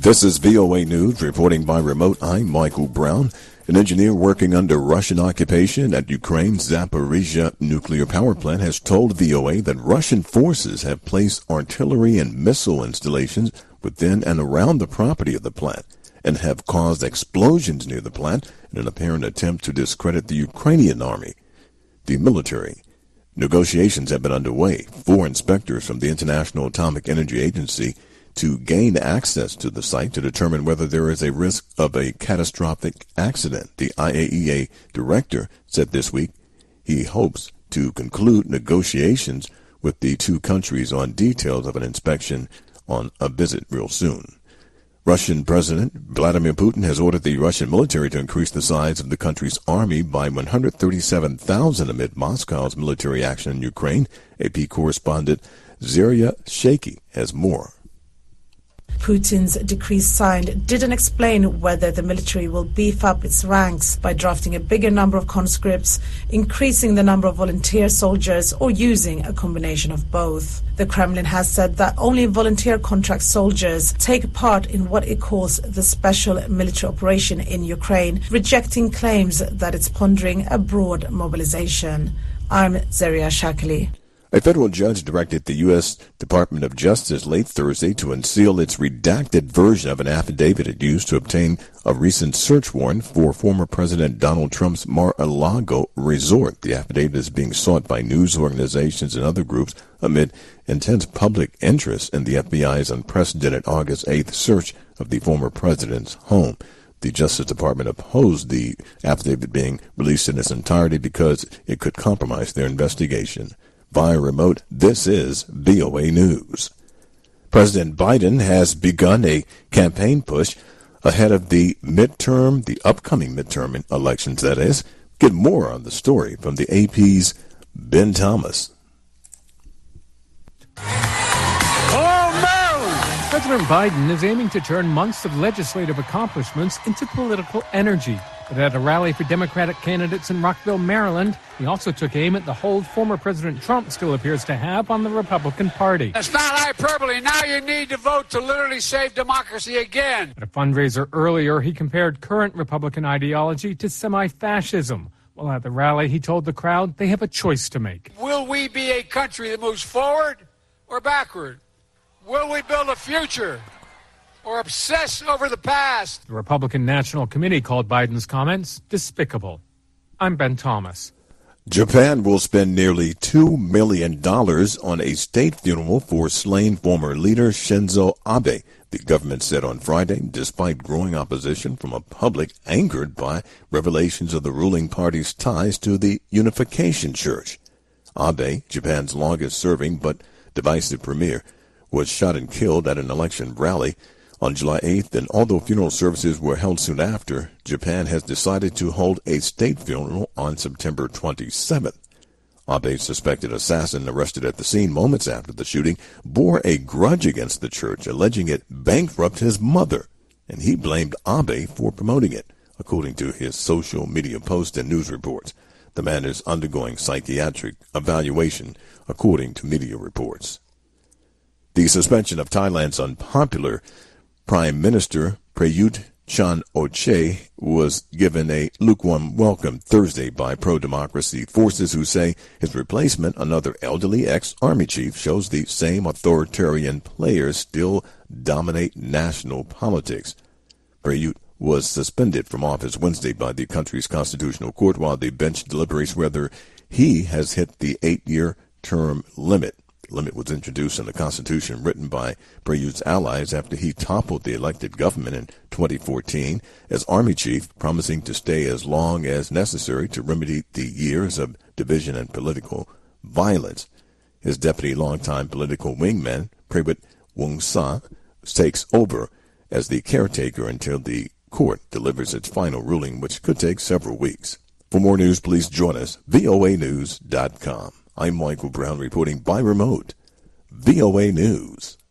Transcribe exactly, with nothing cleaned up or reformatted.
This is V O A News, reporting by remote. I'm Michael Brown, an engineer working under Russian occupation at Ukraine's Zaporizhzhia nuclear power plant, has told V O A that Russian forces have placed artillery and missile installations within and around the property of the plant and have caused explosions near the plant in an apparent attempt to discredit the Ukrainian army. The military negotiations have been underway for inspectors from the International Atomic Energy Agency to gain access to the site to determine whether there is a risk of a catastrophic accident. The I A E A director said this week he hopes to conclude negotiations with the two countries on details of an inspection on a visit real soon. Russian President Vladimir Putin has ordered the Russian military to increase the size of the country's army by one hundred thirty-seven thousand amid Moscow's military action in Ukraine. A P correspondent Zaria Shaikh has more. Putin's decree signed didn't explain whether the military will beef up its ranks by drafting a bigger number of conscripts, increasing the number of volunteer soldiers, or using a combination of both. The Kremlin has said that only volunteer contract soldiers take part in what it calls the special military operation in Ukraine, rejecting claims that it's pondering a broad mobilization. I'm Zaria Shaikh. A federal judge directed the U S Department of Justice late Thursday to unseal its redacted version of an affidavit it used to obtain a recent search warrant for former President Donald Trump's Mar-a-Lago resort. The affidavit is being sought by news organizations and other groups amid intense public interest in the F B I's unprecedented August eighth search of the former president's home. The Justice Department opposed the affidavit being released in its entirety because it could compromise their investigation. Via remote, this is V O A News. President Biden has begun a campaign push ahead of the midterm, the upcoming midterm elections, that is. Get more on the story from the A P's Ben Thomas. President Biden is aiming to turn months of legislative accomplishments into political energy. But at a rally for Democratic candidates in Rockville, Maryland, he also took aim at the hold former President Trump still appears to have on the Republican Party. That's not hyperbole. Now you need to vote to literally save democracy again. At a fundraiser earlier, he compared current Republican ideology to semi-fascism. While at the rally, he told the crowd they have a choice to make. Will we be a country that moves forward or backward? Will we build a future or obsess over the past? The Republican National Committee called Biden's comments despicable. I'm Ben Thomas. Japan will spend nearly two million dollars on a state funeral for slain former leader Shinzo Abe, the government said on Friday, despite growing opposition from a public angered by revelations of the ruling party's ties to the Unification Church. Abe, Japan's longest-serving but divisive premier, was shot and killed at an election rally on July eighth, and although funeral services were held soon after, Japan has decided to hold a state funeral on September twenty-seventh. Abe's suspected assassin, arrested at the scene moments after the shooting, bore a grudge against the church, alleging it bankrupted his mother, and he blamed Abe for promoting it, according to his social media posts and news reports. The man is undergoing psychiatric evaluation, according to media reports. The suspension of Thailand's unpopular Prime Minister Prayut Chan-o-cha was given a lukewarm welcome Thursday by pro-democracy forces who say his replacement, another elderly ex-army chief, shows the same authoritarian players still dominate national politics. Prayut was suspended from office Wednesday by the country's constitutional court while the bench deliberates whether he has hit the eight-year term limit. The limit was introduced in the Constitution written by Prayut's allies after he toppled the elected government in twenty fourteen as army chief, promising to stay as long as necessary to remedy the years of division and political violence. His deputy longtime political wingman, Prayut Wongsa, takes over as the caretaker until the court delivers its final ruling, which could take several weeks. For more news, please join us, V O A news dot com. I'm Michael Brown reporting by remote. V O A News.